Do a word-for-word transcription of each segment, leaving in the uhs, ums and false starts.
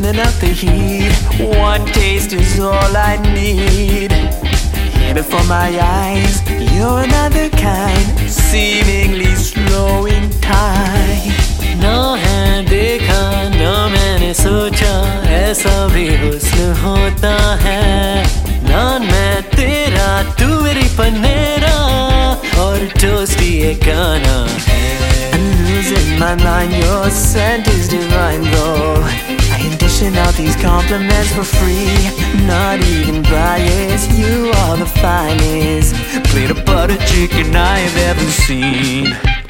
turning up the heat. One taste is all I need. Here before my eyes, you're another kind, seemingly slowing time. ना है देखा ना मैंने सोचा ऐसा भी हुस्न होता है. ना मैं तेरा तू मेरी पनेरा और टोस्टी ये गाना है. I'm losing my mind, your scent is divine though. I am dishing out these compliments for free, not even biased, you are the finest plate of butter chicken I have ever seen.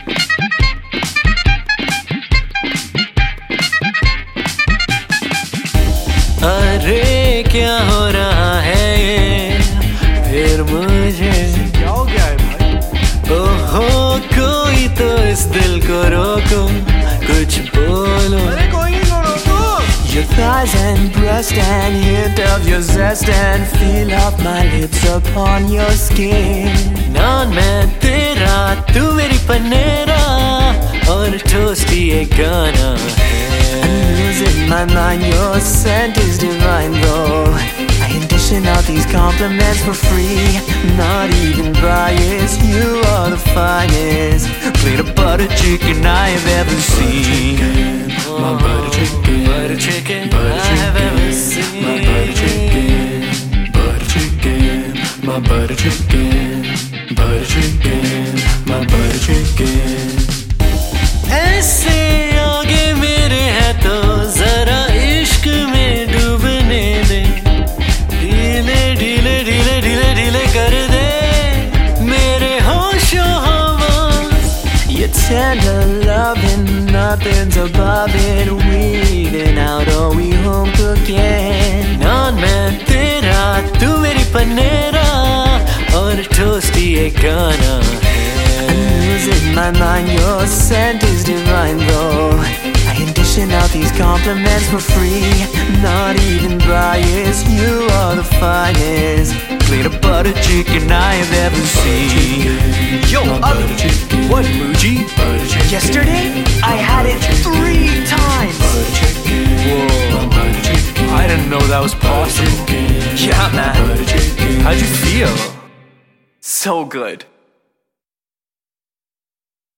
अरे क्या हो रहा है ये फिर मुझे क्या हो गया है भाई? ओहो कोई तो इस दिल को रोको कुछ बोलो. अरे कोई नहीं को रोको. Your thighs and breast and hint of your zest and feel of my lips upon your skin. नान मैं तेरा तू मेरी पनेरा और टोस्टी ये गाना है. I'm losing my mind, your scent is divine though. I am dishing out these compliments for free, not even biased, you are the finest plate of butter chicken I have ever seen. My butter chicken, butter chicken, butter chicken, I have ever seen. My butter chicken, butter chicken, my butter chicken, butter chicken, my butter chicken. ऐसे आगे मेरे है तो जरा इश्क में डूबने दे. ढीले ढीले ढीले ढीले ढीले कर दे मेरे होशो हवास. Your tender loving, nothing's above it. Weaving out, are we home again? नान मैं तेरा तू मेरी पनेरा और टोस्टी ये गाना है. I'm losing my mind, your scent is divine though. I am dishing out these compliments for free, not even biased, you are the finest plate of butter chicken I have ever seen. Yo, Abhi, what Muji? Yesterday, I had it three times. Whoa, I didn't know that was possible. Yeah, man. How'd you feel? So good.